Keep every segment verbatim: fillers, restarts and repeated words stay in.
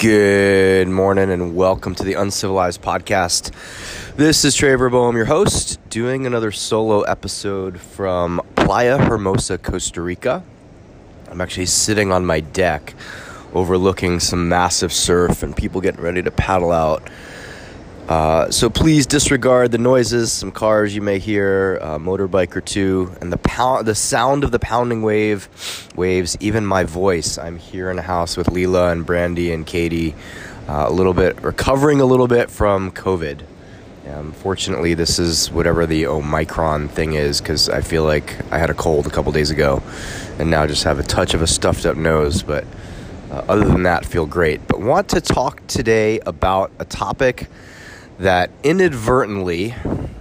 Good morning and welcome to the Uncivilized Podcast. This is Trey Verboom, your host, doing another solo episode from Playa Hermosa, Costa Rica. I'm actually sitting on my deck overlooking some massive surf and people getting ready to paddle out. Uh, so please disregard the noises, some cars you may hear, a motorbike or two, and the pound, the sound of the pounding wave, waves, even my voice. I'm here in a house with Leela and Brandy and Katie, uh, a little bit, recovering a little bit from COVID. Um, fortunately, this is whatever the Omicron thing is, because I feel like I had a cold a couple days ago, and now just have a touch of a stuffed up nose, but uh, other than that, feel great. But want to talk today about a topic that inadvertently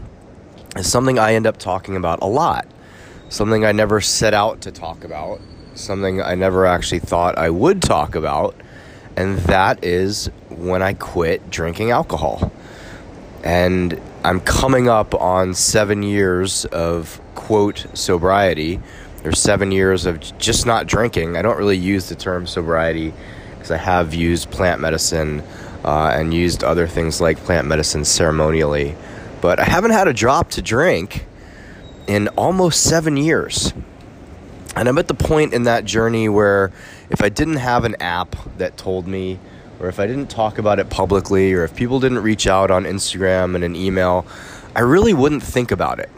is something I end up talking about a lot. Something I never set out to talk about. Something I never actually thought I would talk about. And that is when I quit drinking alcohol. And I'm coming up on seven years of, quote, sobriety. There's seven years of just not drinking. I don't really use the term sobriety because I have used plant medicine Uh, and used other things like plant medicine ceremonially. But I haven't had a drop to drink in almost seven years. And I'm at the point in that journey where if I didn't have an app that told me, or if I didn't talk about it publicly, or if people didn't reach out on Instagram and an email, I really wouldn't think about it.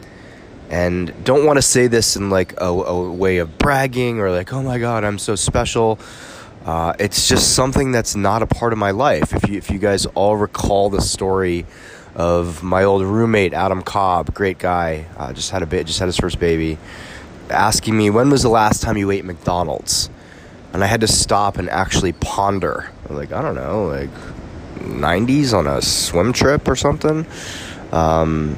And don't want to say this in like a, a way of bragging or like, oh my God, I'm so special. Uh, it's just something that's not a part of my life. If you if you guys all recall the story of my old roommate Adam Cobb, great guy, uh, just had a ba- just had his first baby, asking me when was the last time you ate McDonald's, and I had to stop and actually ponder. Like I don't know, like nineties on a swim trip or something. Um,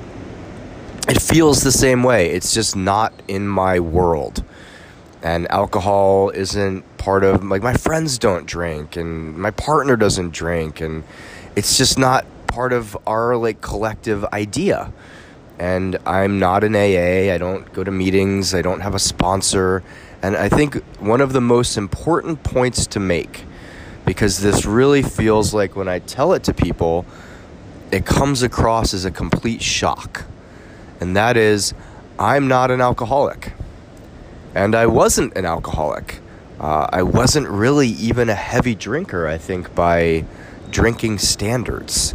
it feels the same way. It's just not in my world. And alcohol isn't part of, like, my friends don't drink, and my partner doesn't drink, and it's just not part of our, like, collective idea. And I'm not an A A, I don't go to meetings, I don't have a sponsor, and I think one of the most important points to make, because this really feels like when I tell it to people, it comes across as a complete shock, and that is, I'm not an alcoholic. And I wasn't an alcoholic. Uh, I wasn't really even a heavy drinker, I think, by drinking standards.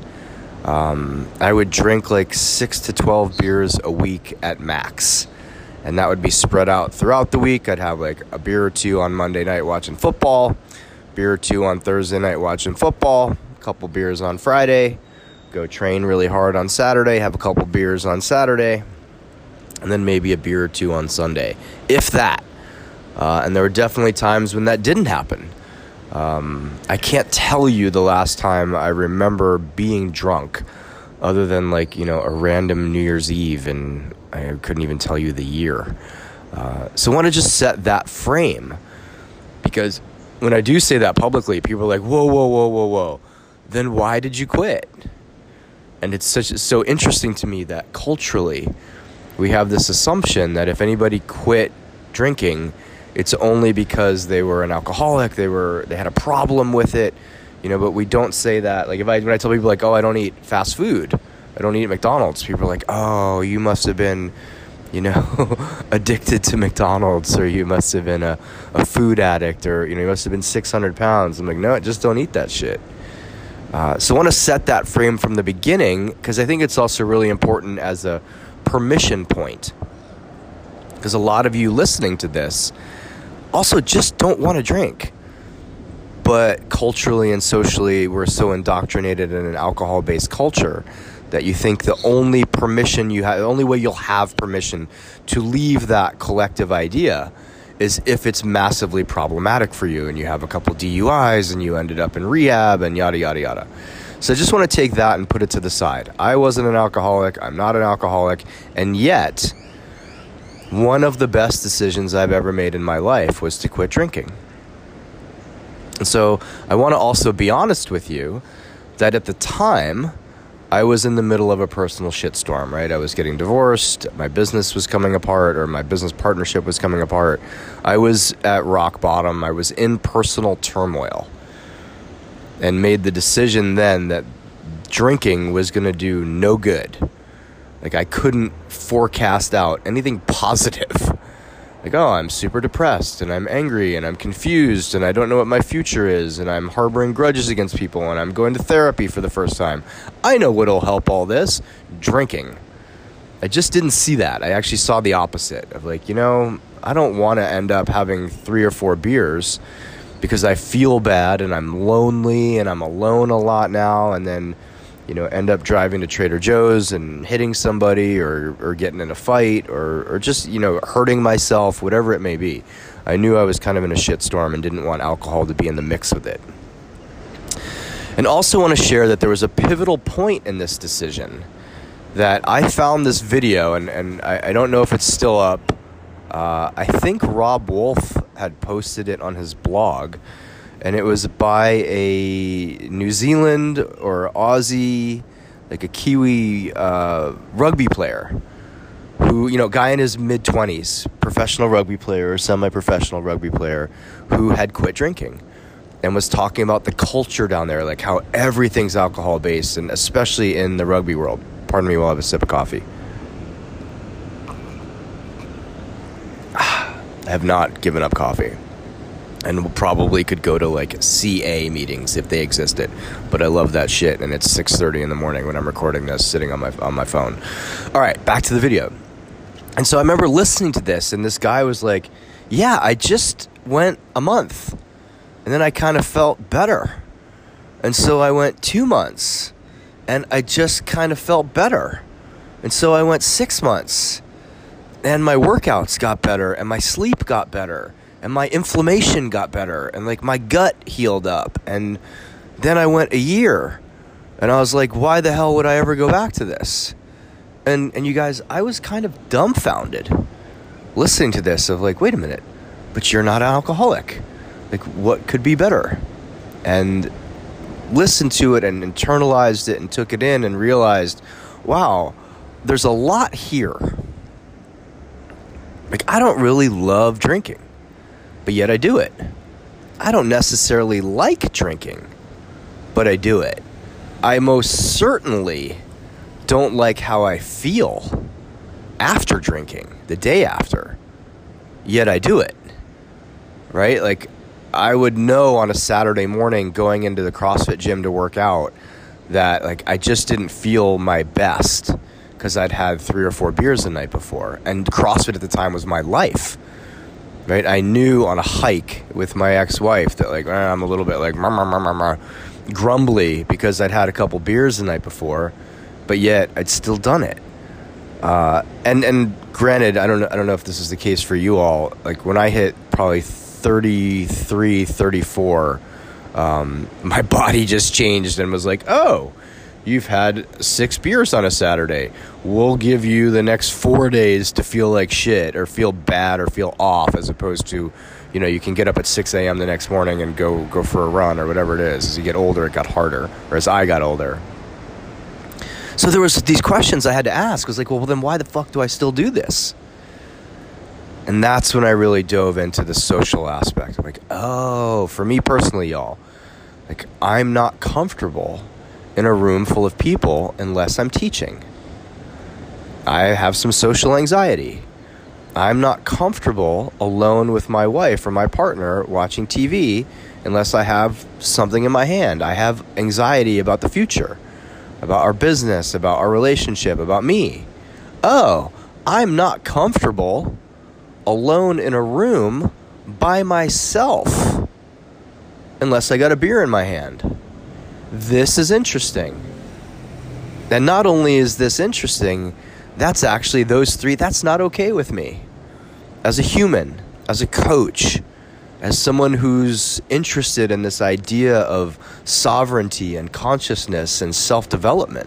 Um, I would drink like six to twelve beers a week at max. And that would be spread out throughout the week. I'd have like a beer or two on Monday night watching football, beer or two on Thursday night watching football, a couple beers on Friday, go train really hard on Saturday, have a couple beers on Saturday, and then maybe a beer or two on Sunday, if that. Uh, and there were definitely times when that didn't happen. Um, I can't tell you the last time I remember being drunk, other than like, you know, a random New Year's Eve, and I couldn't even tell you the year. Uh, so I want to just set that frame, because when I do say that publicly, people are like, whoa, whoa, whoa, whoa, whoa. Then why did you quit? And it's such so interesting to me that culturally, we have this assumption that if anybody quit drinking, it's only because they were an alcoholic, they were they had a problem with it, you know. But we don't say that. Like if I when I tell people like, oh, I don't eat fast food, I don't eat McDonald's, people are like, oh, you must have been, you know, addicted to McDonald's, or you must have been a, a food addict, or you know, you must have been six hundred pounds. I'm like, no, just don't eat that shit. Uh, so I want to set that frame from the beginning, because I think it's also really important as a permission point, because a lot of you listening to this also just don't want to drink, but culturally and socially we're so indoctrinated in an alcohol-based culture that you think the only permission you have, the only way you'll have permission to leave that collective idea is if it's massively problematic for you and you have a couple D U Is and you ended up in rehab and yada yada yada. So I just want to take that and put it to the side. I wasn't an alcoholic. I'm not an alcoholic. And yet, one of the best decisions I've ever made in my life was to quit drinking. And so I want to also be honest with you that at the time, I was in the middle of a personal shitstorm, right? I was getting divorced. My business was coming apart, or my business partnership was coming apart. I was at rock bottom. I was in personal turmoil. and made the decision then that drinking was going to do no good. Like, I couldn't forecast out anything positive. Like, oh, I'm super depressed, and I'm angry, and I'm confused, and I don't know what my future is, and I'm harboring grudges against people, and I'm going to therapy for the first time. I know what'll help all this: drinking. I just didn't see that. I actually saw the opposite of, like, you know, I don't want to end up having three or four beers because I feel bad, and I'm lonely, and I'm alone a lot now, and then, you know, end up driving to Trader Joe's and hitting somebody, or, or getting in a fight, or, or just, you know, hurting myself, whatever it may be. I knew I was kind of in a shitstorm and didn't want alcohol to be in the mix with it. And also want to share that there was a pivotal point in this decision that I found this video, and, and I, I don't know if it's still up. Uh, I think Rob Wolf had posted it on his blog. And it was by a New Zealand or Aussie, like a Kiwi uh, rugby player who, you know, guy in his mid-twenties, professional rugby player or semi-professional rugby player who had quit drinking and was talking about the culture down there, like how everything's alcohol-based, and especially in the rugby world. Pardon me while I have a sip of coffee. I have not given up coffee. And probably could go to, like, C A meetings if they existed. But I love that shit, and it's six thirty in the morning when I'm recording this, sitting on my on my phone. All right, back to the video. And so I remember listening to this, and this guy was like, yeah, I just went a month. And then I kind of felt better. And so I went two months, and I just kind of felt better. And so I went six months, and my workouts got better, and my sleep got better. And my inflammation got better, and, like, my gut healed up. And then I went a year, and I was like, why the hell would I ever go back to this? And and you guys, I was kind of dumbfounded listening to this of, like, wait a minute, but you're not an alcoholic. Like, what could be better? And listened to it and internalized it and took it in and realized, wow, there's a lot here. Like, I don't really love drinking, but yet I do it. I don't necessarily like drinking, but I do it. I most certainly don't like how I feel after drinking, the day after, yet I do it, right? Like, I would know on a Saturday morning going into the CrossFit gym to work out that, like, I just didn't feel my best because I'd had three or four beers the night before, and CrossFit at the time was my life. Right, I knew on a hike with my ex-wife that, like, eh, I'm a little bit like mah, mah, mah, mah, mah, grumbly because I'd had a couple beers the night before, but yet I'd still done it. Uh, and and granted, I don't know, I don't know if this is the case for you all. Like, when I hit probably thirty-three, thirty-four, um, my body just changed and was like, oh, you've had six beers on a Saturday. We'll give you the next four days to feel like shit or feel bad or feel off, as opposed to, you know, you can get up at six a.m. the next morning and go go for a run or whatever it is. As you get older, it got harder, or as I got older. So there was these questions I had to ask. I was like, well, then why the fuck do I still do this? And that's when I really dove into the social aspect. I'm like, oh, for me personally, y'all, like, I'm not comfortable in a room full of people unless I'm teaching. I have some social anxiety. I'm not comfortable alone with my wife or my partner watching T V unless I have something in my hand. I have anxiety about the future, about our business, about our relationship, about me. Oh, I'm not comfortable alone in a room by myself unless I got a beer in my hand. This is interesting. And not only is this interesting, that's actually those three, that's not okay with me. As a human, as a coach, as someone who's interested in this idea of sovereignty and consciousness and self-development.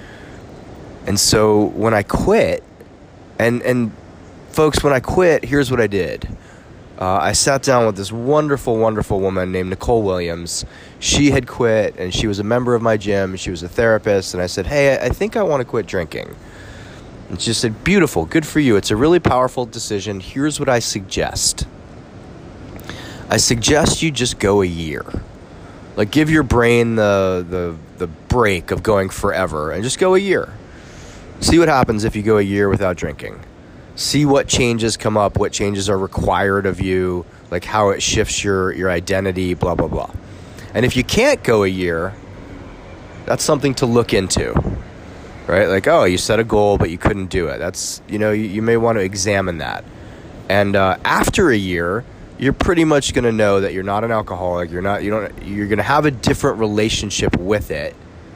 And so when I quit, and, and folks, when I quit, here's what I did. Uh, I sat down with this wonderful, wonderful woman named Nicole Williams. She had quit, and she was a member of my gym. She was a therapist, and I said, hey, I think I want to quit drinking. And she said, beautiful, good for you. It's a really powerful decision. Here's what I suggest. I suggest you just go a year. Like, give your brain the the the break of going forever and just go a year. See what happens if you go a year without drinking. See what changes come up, what changes are required of you, like how it shifts your, your identity, blah, blah, blah. And if you can't go a year, that's something to look into, right? Like, oh, you set a goal, but you couldn't do it. That's, you know, you, you may want to examine that. And uh, after a year, you're pretty much going to know that you're not an alcoholic. You're not, you don't, you're going to have a different relationship with it.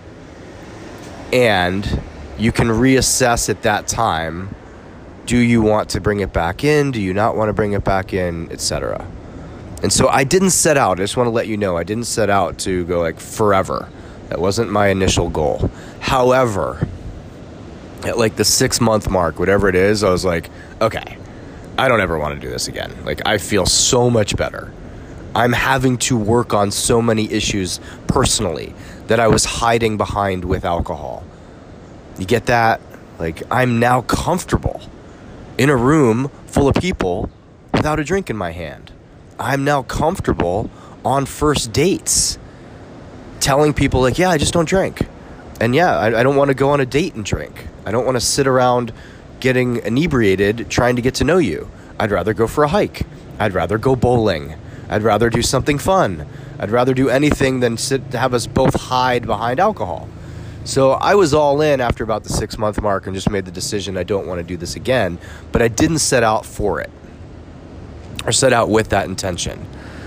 And you can reassess at that time. Do you want to bring it back in? Do you not want to bring it back in, et cetera? And so I didn't set out. I just want to let you know, I didn't set out to go like forever. That wasn't my initial goal. However, at like the six month mark, whatever it is, I was like, okay, I don't ever want to do this again. Like, I feel so much better. I'm having to work on so many issues personally that I was hiding behind with alcohol. You get that? Like, I'm now comfortable in a room full of people without a drink in my hand. I'm now comfortable on first dates telling people, like, yeah, I just don't drink. And yeah, I, I don't want to go on a date and drink. I don't want to sit around getting inebriated trying to get to know you. I'd rather go for a hike. I'd rather go bowling. I'd rather do something fun. I'd rather do anything than sit to have us both hide behind alcohol. So I was all in after about the six month mark and just made the decision I don't want to do this again, but I didn't set out for it or set out with that intention.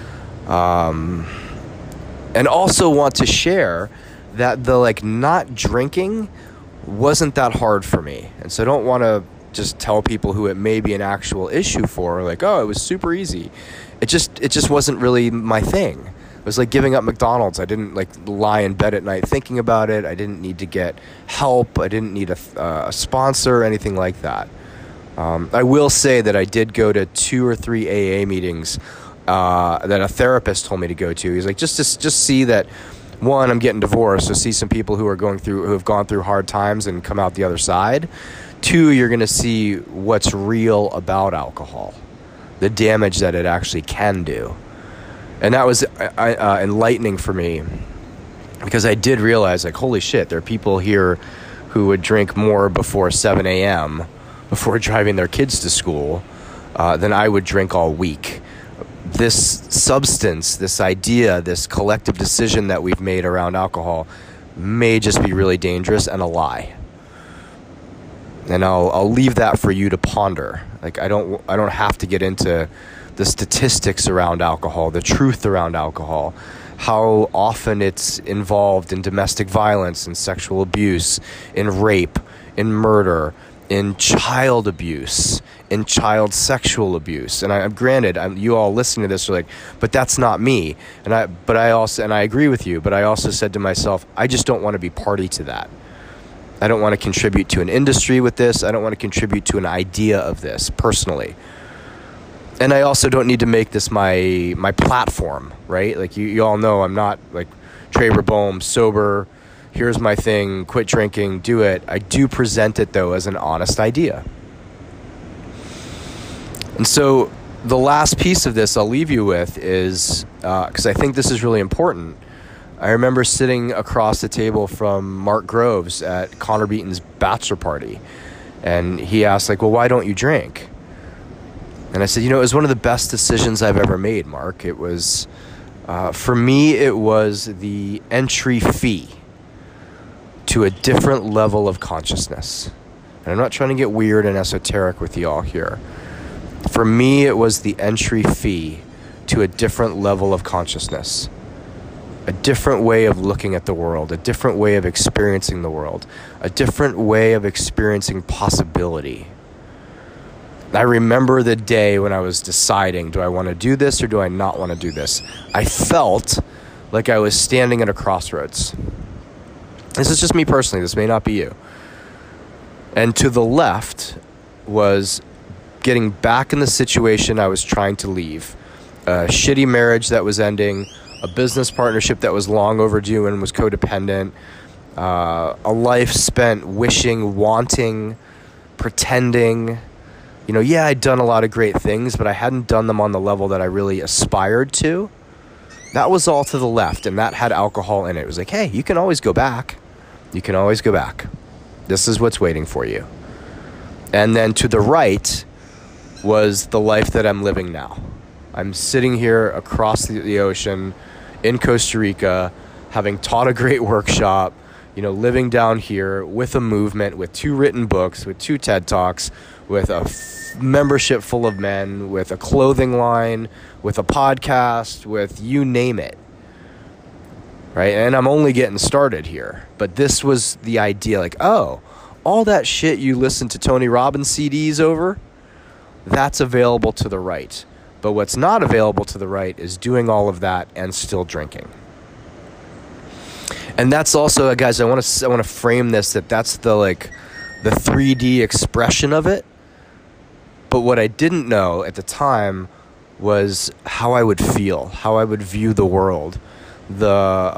Um, and also want to share that the like not drinking wasn't that hard for me. And so I don't want to just tell people who it may be an actual issue for, like, oh, it was super easy. It just, it just wasn't really my thing. It was like giving up McDonald's. I didn't like lie in bed at night thinking about it. I didn't need to get help. I didn't need a, uh, a sponsor or anything like that. Um, I will say that I did go to two or three A A meetings uh, that a therapist told me to go to. He's like, just to just see that, one, I'm getting divorced, so see some people who are going through, who have gone through hard times and come out the other side. Two, you're going to see what's real about alcohol, the damage that it actually can do. And that was uh, enlightening for me because I did realize, like, holy shit, there are people here who would drink more before seven a.m. before driving their kids to school uh, than I would drink all week. This substance, this idea, this collective decision that we've made around alcohol may just be really dangerous and a lie. And I'll I'll leave that for you to ponder. Like, I don't I don't have to get into the statistics around alcohol, the truth around alcohol, how often it's involved in domestic violence and sexual abuse, in rape, in murder, in child abuse, in child sexual abuse. And I, granted, I'm, you all listening to this are like, but that's not me. And I, but I also, and I agree with you, but I also said to myself, I just don't want to be party to that. I don't want to contribute to an industry with this. I don't want to contribute to an idea of this personally. And I also don't need to make this my my platform, right? Like, you, you all know I'm not like Traver Boehm, sober, here's my thing, quit drinking, do it. I do present it, though, as an honest idea. And so the last piece of this I'll leave you with is, because uh, I think this is really important, I remember sitting across the table from Mark Groves at Connor Beaton's bachelor party, and he asked, like, well, why don't you drink? And I said, you know, it was one of the best decisions I've ever made, Mark. It was, uh, for me, it was the entry fee to a different level of consciousness. And I'm not trying to get weird and esoteric with y'all here. For me, it was the entry fee to a different level of consciousness, a different way of looking at the world, a different way of experiencing the world, a different way of experiencing possibility. I remember the day when I was deciding, do I want to do this or do I not want to do this? I felt like I was standing at a crossroads. This is just me personally. This may not be you. And to the left was getting back in the situation I was trying to leave. A shitty marriage that was ending, a business partnership that was long overdue and was codependent, uh, a life spent wishing, wanting, pretending. You know, yeah, I'd done a lot of great things, but I hadn't done them on the level that I really aspired to. That was all to the left, and that had alcohol in it. It was like, hey, you can always go back. You can always go back. This is what's waiting for you. And then to the right was the life that I'm living now. I'm sitting here across the, the ocean in Costa Rica, having taught a great workshop, you know, living down here with a movement, with two written books, with two TED Talks, with a f- membership full of men, with a clothing line, with a podcast, with you name it. Right? And I'm only getting started here. But this was the idea, like, oh, all that shit you listen to Tony Robbins C Ds over, that's available to the right. But what's not available to the right is doing all of that and still drinking. And that's also, guys, I want to I want to frame this, that that's the like the three D expression of it. But what I didn't know at the time was how I would feel, how I would view the world. The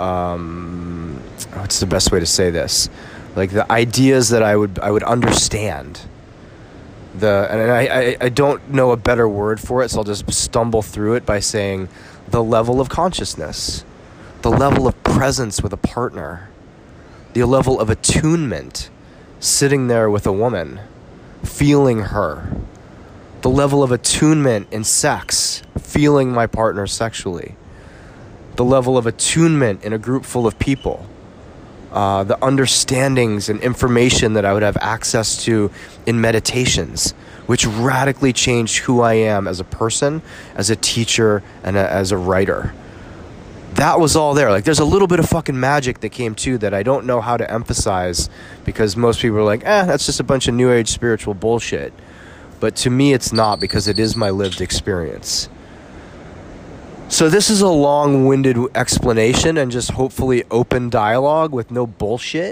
um, what's the best way to say this? Like the ideas that I would I would understand. The and I, I, I don't know a better word for it, so I'll just stumble through it by saying the level of consciousness, the level of presence with a partner, the level of attunement, sitting there with a woman, feeling her, the level of attunement in sex, feeling my partner sexually, the level of attunement in a group full of people, uh, the understandings and information that I would have access to in meditations, which radically changed who I am as a person, as a teacher, and a, as a writer. That was all there. Like, there's a little bit of fucking magic that came too that I don't know how to emphasize, because most people are like, eh, that's just a bunch of new age spiritual bullshit. But to me, it's not, because it is my lived experience. So this is a long-winded explanation and just hopefully open dialogue with no bullshit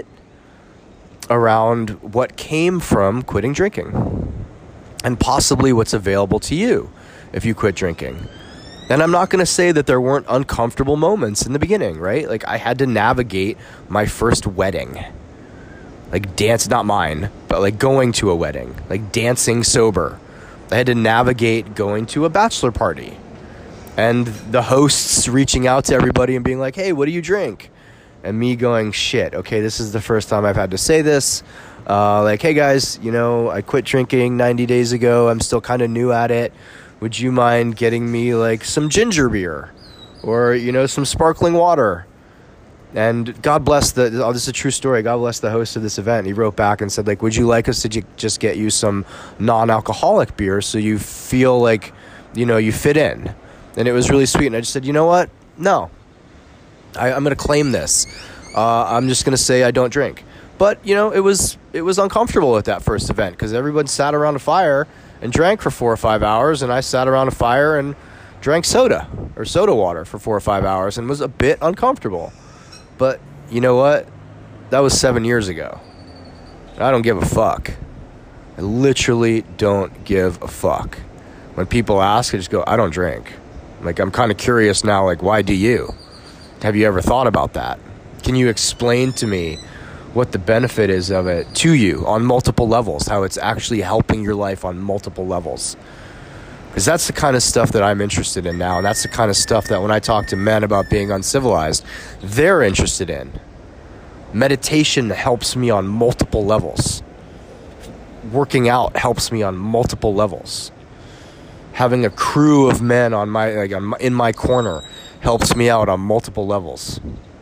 around what came from quitting drinking and possibly what's available to you if you quit drinking. And I'm not going to say that there weren't uncomfortable moments in the beginning, right? Like, I had to navigate my first wedding. Like, dance, not mine, but like going to a wedding, like dancing sober. I had to navigate going to a bachelor party and the hosts reaching out to everybody and being like, hey, what do you drink? And me going, shit, okay, this is the first time I've had to say this. Uh, like, hey guys, you know, I quit drinking ninety days ago. I'm still kind of new at it. Would you mind getting me like some ginger beer or, you know, some sparkling water? And God bless the, oh, this is a true story. God bless the host of this event. He wrote back and said, like, would you like us to j- just get you some non-alcoholic beer so you feel like, you know, you fit in? And it was really sweet. And I just said, you know what? No. I, I'm going to claim this. Uh, I'm just going to say I don't drink. But, you know, it was it was uncomfortable at that first event because everyone sat around a fire and drank for four or five hours. And I sat around a fire and drank soda or soda water for four or five hours and was a bit uncomfortable. But you know what? That was seven years ago. I don't give a fuck. I literally don't give a fuck. When people ask, I just go, I don't drink. Like, I'm kind of curious now, like, why do you? Have you ever thought about that? Can you explain to me what the benefit is of it to you on multiple levels, how it's actually helping your life on multiple levels? Because that's the kind of stuff that I'm interested in now, and that's the kind of stuff that when I talk to men about being uncivilized, they're interested in. Meditation helps me on multiple levels. Working out helps me on multiple levels. Having a crew of men on my like on my, in my corner helps me out on multiple levels.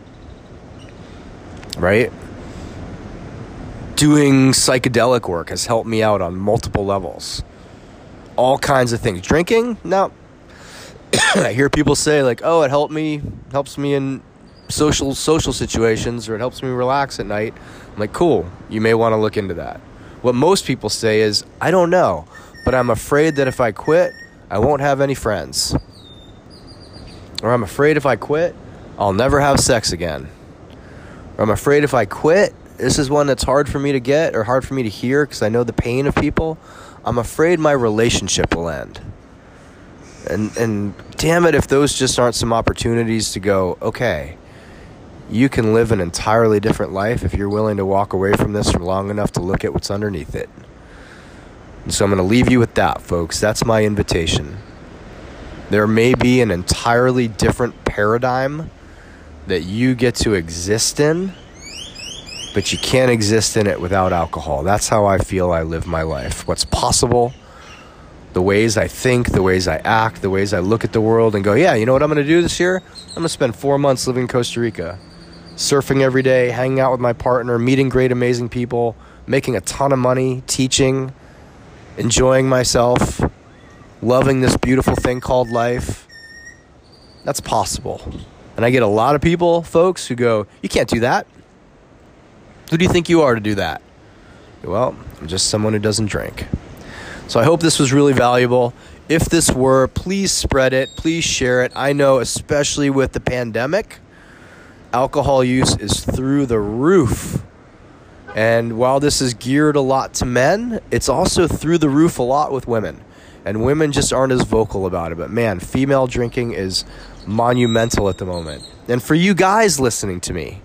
Right? Doing psychedelic work has helped me out on multiple levels. All kinds of things. Drinking? No. I hear people say like, "Oh, it helped me, helps me in social social situations, or it helps me relax at night." I'm like, "Cool. You may want to look into that." What most people say is, "I don't know, but I'm afraid that if I quit, I won't have any friends." Or I'm afraid if I quit, I'll never have sex again. Or I'm afraid if I quit, this is one that's hard for me to get or hard for me to hear because I know the pain of people. I'm afraid my relationship will end. And and damn it, if those just aren't some opportunities to go, okay, you can live an entirely different life if you're willing to walk away from this for long enough to look at what's underneath it. And so I'm going to leave you with that, folks. That's my invitation. There may be an entirely different paradigm that you get to exist in, but you can't exist in it without alcohol. That's how I feel I live my life. What's possible, the ways I think, the ways I act, the ways I look at the world and go, yeah, you know what I'm going to do this year? I'm going to spend four months living in Costa Rica, surfing every day, hanging out with my partner, meeting great, amazing people, making a ton of money, teaching, enjoying myself, loving this beautiful thing called life. That's possible. And I get a lot of people, folks, who go, you can't do that. Who do you think you are to do that? Well, I'm just someone who doesn't drink. So I hope this was really valuable. If this were, please spread it. Please share it. I know, especially with the pandemic, alcohol use is through the roof. And while this is geared a lot to men, it's also through the roof a lot with women. And women just aren't as vocal about it. But man, female drinking is monumental at the moment. And for you guys listening to me,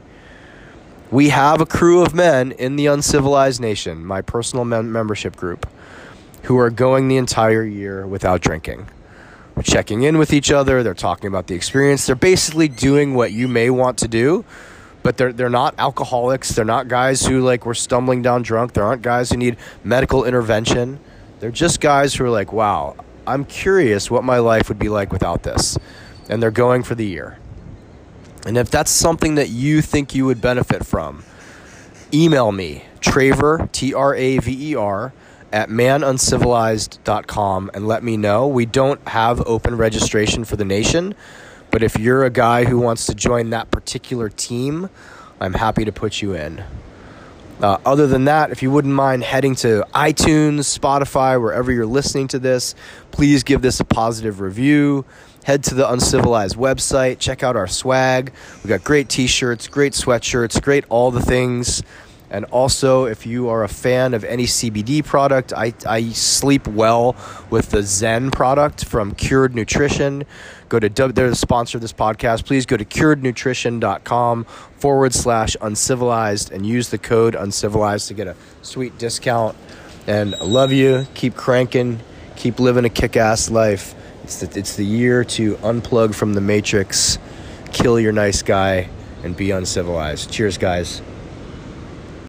we have a crew of men in the Uncivilized Nation, my personal mem- membership group, who are going the entire year without drinking. We're checking in with each other. They're talking about the experience. They're basically doing what you may want to do, but they're they're not alcoholics. They're not guys who like were stumbling down drunk. There aren't guys who need medical intervention. They're just guys who are like, wow, I'm curious what my life would be like without this. And they're going for the year. And if that's something that you think you would benefit from, email me, Traver, T R A V E R, at man uncivilized dot com and let me know. We don't have open registration for the nation, but if you're a guy who wants to join that particular team, I'm happy to put you in. Uh, other than that, if you wouldn't mind heading to iTunes, Spotify, wherever you're listening to this, please give this a positive review. Head to the Uncivilized website. Check out our swag. We got great t-shirts, great sweatshirts, great all the things. And also, if you are a fan of any C B D product, I, I sleep well with the Zen product from Cured Nutrition. Go to, they're the sponsor of this podcast. Please go to curednutrition.com forward slash uncivilized and use the code uncivilized to get a sweet discount. And I love you. Keep cranking. Keep living a kick-ass life. It's the, it's the year to unplug from the matrix, kill your nice guy, and be uncivilized. Cheers, guys.